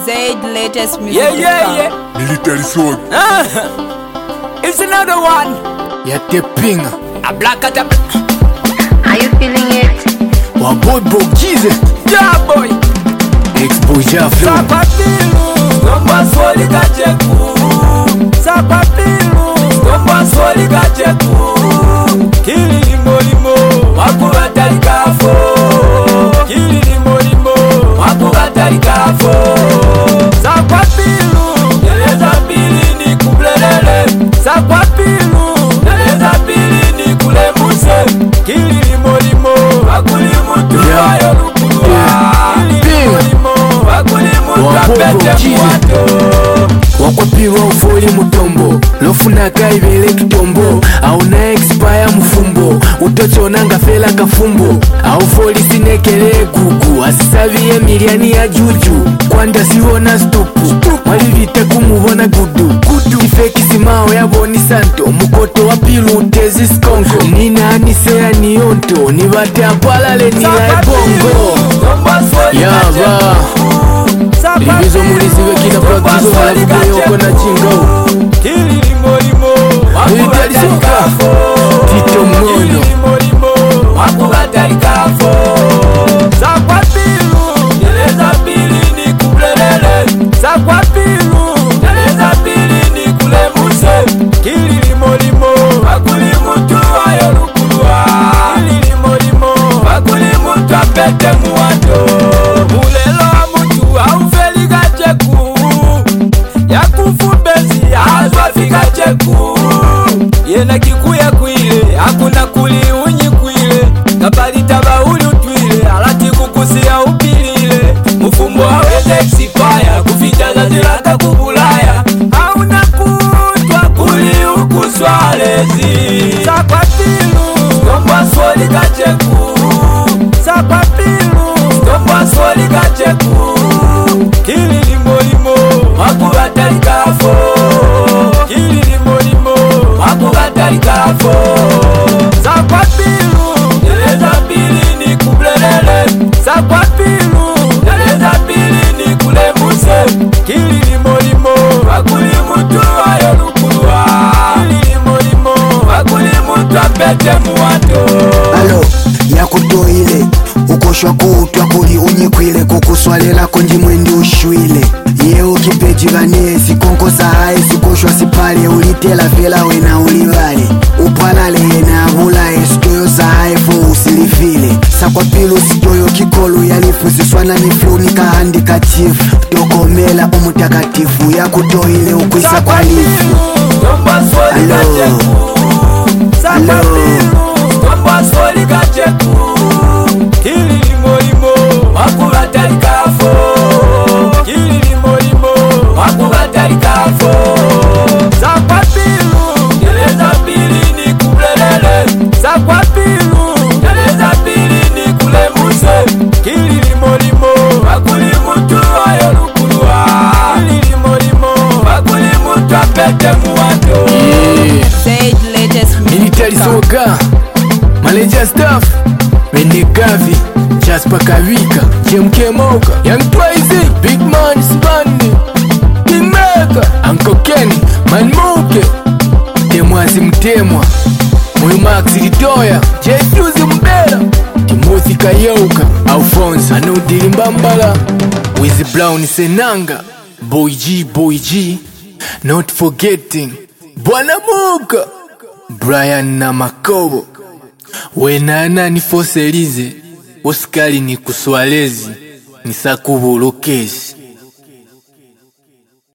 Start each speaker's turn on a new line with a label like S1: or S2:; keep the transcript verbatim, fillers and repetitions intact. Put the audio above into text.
S1: Zaid latest music.
S2: Yeah, yeah, yeah.
S3: Military sword.
S2: Uh, it's another one.
S3: Ya tepinga.
S2: A black at a.
S4: Are you feeling it?
S3: Waboy Bogize.
S2: Yeah, boy.
S3: Ex-boy Jaflo.
S2: Sapapilu. Stomba swali kacheku. Sapapilu. Stomba swali kacheku. Kili limo limo. Waku gatari kafo. Kili limo limo. Waku gatari kafo. Sapapilu. Neleza pili ni kublelele. Sapapilu. Neleza pili ni kulemuse. Kili limo limo. Waku limutu ayo lukulua. Kili limo limo. Waku limutu apete mwato.
S3: Wakwapirwa ufoli mutombo lofuna kaibele kitombo auna expire mufumbo utochonanga fela kafumbo aufoli sinekele gugu asisaviye miliani ya juju kwanda siwona stupu walivite kumubona gudu gudu ifeki simao yaboni santo mukoto wa pilu utezi skonko nina anisea niyonto nibate apalale nila ebongo yaba Ibizo muliziwe kina praktizo walabude yoko na chingo
S2: Kili limo limo
S3: Military soka Tito Mono
S2: Kili limo limo Waku gatari kafo Sakwa pilu Neleza pili ni kublelele Sakwa pilu Neleza pili ni kulemuse Kili limo limo Waku limutu ayo lukulua Kili limo limo Waku limutu apete muwato Mulelo mutu haufeli gacheku Yakufumbezi hazwa fika cheku Yena kikuya kuile Hakuna kuli unyi kuile Kabalita bauli utwile Alati kukusia upilile Mufumbo haweze eksipaya Kufita za zilaka kubulaya Hauna kutwa kuli ukuswalezi Sakwa pilu Stomba swali gacheku Sakwa pilu Stomba swali gacheku Kili limo limo Waku gatari kafo Kili limo limo Waku gatari kafo Sakwa pilu Neleza pili ni kublelele Sakwa pilu Neleza pili ni kulemuse Kili limo limo Waku limutu ayo lukulua Kili limo limo Waku limutu apete muwato
S5: Alo, yakutoile ukoshwa kutwa kuli unyikwile kukuswalela konji mwendi ushwile yeo kipeji vanesi konkosa hae sikoshwa sipale ulitela vela wena ulivale upalale yena avulae sitoyo sahae fo usilifile sakwa pilu sitoyo kikolu yalifu siswana nifluni kahandikatifu tokomela umutakatifu yakutoile ukwisa kwa lifu Alo, alo
S2: Stomba swali gacheku Kili limo limo Waku gatari kafo Kili limo limo Waku gatari kafo Sakwa pilu Neleza pili ni kublelele Sakwa pilu Neleza pili ni kulemuse Kili limo limo Waku limutu ayo lukulua Kili limo limo Waku limutu apete muwato
S1: Zaid latest music.
S3: Military soka Maleja staff Menegavi Jasper Kavika Jem Kemoka Young Twizy Big Man Spandi Kingmaker Uncle Kenny Manmuke Temwazi Mtemwa Moyo Max Litoya Jesuzi Mbela Timothy Kayoka Alphonse Anudili Mbambala Wizzy Brown Senanga Boy G Boy G Not forgetting Bwana Muka Brian na Makobo Wenana ni Foselize Oskali ni kuswalezi Nisakubulokezi